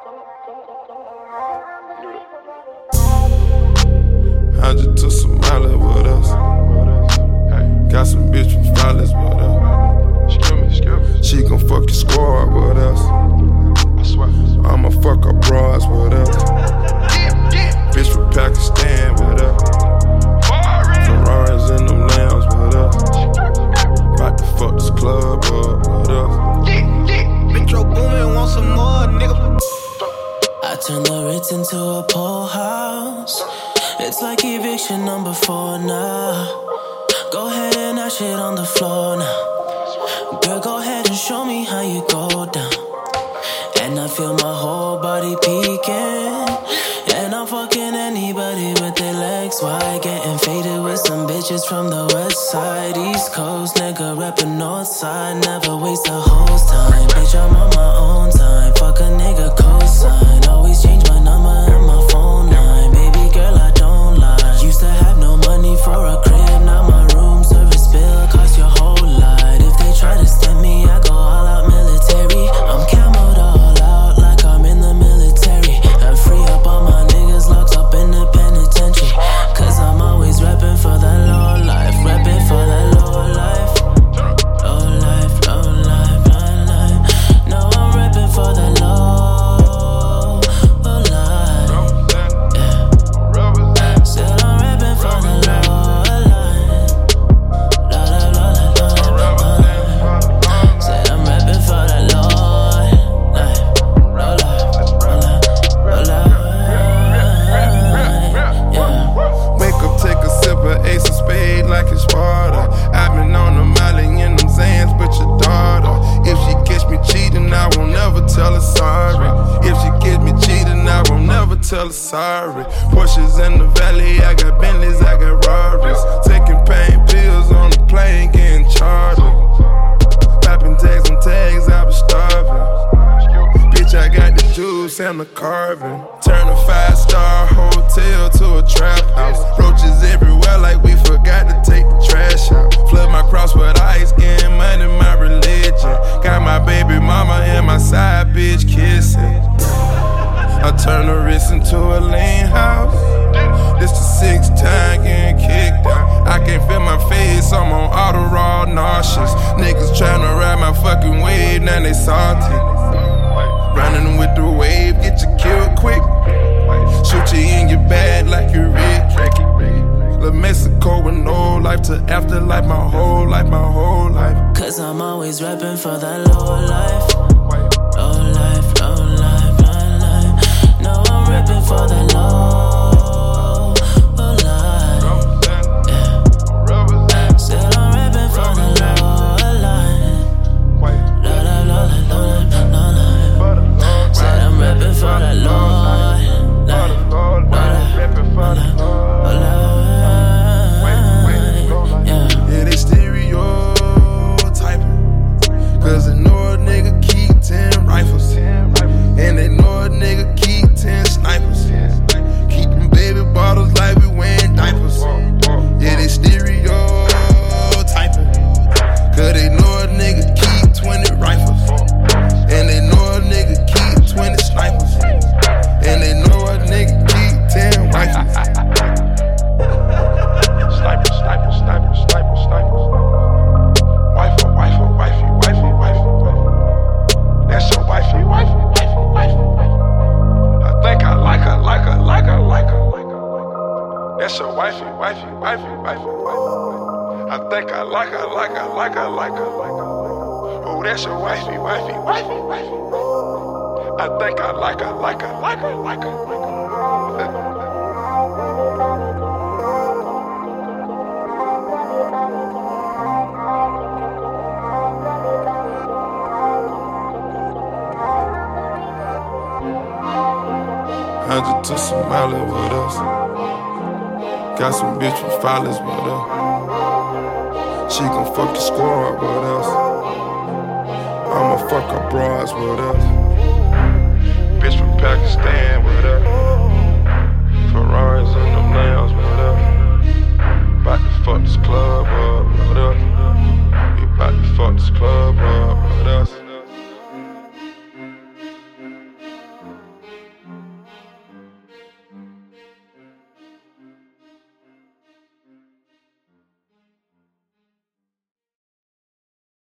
I just took some mileage with us. Got some bitch from Flawless with us. She gon' fuck your squad with us. I'ma fuck her bras with us. Bitch from Pakistan with us. Ferraris in them lambs with us. About to fuck this club up with us. Metro Boomin, want some more, nigga. I turned the Ritz into a pool house. It's like eviction number 4 now. Go ahead and that shit on the floor now. Girl, go ahead and show me how you go down. And I feel my whole body peeking. And I'm fucking anybody with their legs wide. Getting faded with some bitches from the west side. East Coast, nigga reppin' north side. Never waste a host time. Bitch, I'm on my own time. Fuck a nigga cosign. Always change my number and my phone line. Baby girl, I don't lie. Used to have no money for a crib. Now my room service bill cost your whole lot. If they try to stem me, I go all out military. I'm camoed all out like I'm in the military. And free up all my niggas locked up in the penitentiary. Cause I'm always reppin' for that low life. Reppin' for that low life. Low life, low life, low life. No, I'm reppin' for that low life. Yeah. Said I'm reppin' for the low life. Low life, low life, low life. Said I'm reppin' for that low life. Low life, low life, low life. Yeah. Wake up, take a sip of Ace of Spade like it's water. I've been on the molly in them Zans, but your daughter. If she catch me cheating, I won't never tell her sorry. If she catch me cheating, I won't never tell her sorry. Porsches in the valley, I got Bentleys, I got Rarries. Taking pain pills on the plane, getting chartered. Popping tags on tags, I was starving. Bitch, I got the juice and the carving. Turn a 5-star hotel to a trap house. Roaches everywhere like we forgot to take the trash out. Flood my cross with ice, getting money, my religion. Got my baby mama and my side bitch kissing. I turn the wrist into a lean house. This the 6th time getting kicked out. I can't feel my face, I'm on Adderall, nauseous. Niggas tryna ride my fucking wave, now they salty. Running with the wave, get you killed quick. Shoot you in your bag like you're Rick. La Mexico with no life to afterlife, my whole life, my whole life. Cause I'm always reppin' for that low life. Low life, low life, low life. No, I'm reppin' for that low life. Yeah. Said I'm reppin' for the low life. Low life, low life, low life, low life. Said I'm reppin' for that low life. Yeah, they stereotyping. Cause they know a nigga keep 10 rifles. And they know a nigga keep 10 snipers. Keep them baby bottles like we wearing diapers. Yeah, they stereotyping. Cause they know a nigga keep 20 rifles. And they know a nigga keep 20 snipers. And they know a nigga keep 10 rifles. Sniper, sniper, sniper, sniper, sniper. Wifey, wifey, wifey, wifey, wifey. That's your wifey, wifey, wifey, wifey. I think I like her, like her, like her, like her, like her. That's your wifey, wifey, wifey, wifey, wifey. I think I like her, like her, like her, like her, like her. Oh, that's your wifey, wifey, wifey, wifey. I think I like her, like her, like her, like her, like her. I just took some mileage with us. Got some bitch from Flawless with us. She gon' fuck your squad with us. I'ma fuck her bras with us. Bitch from Pakistan with us. Ferraris in them nails with us. About to fuck this club up with us. We about to fuck this club up with us.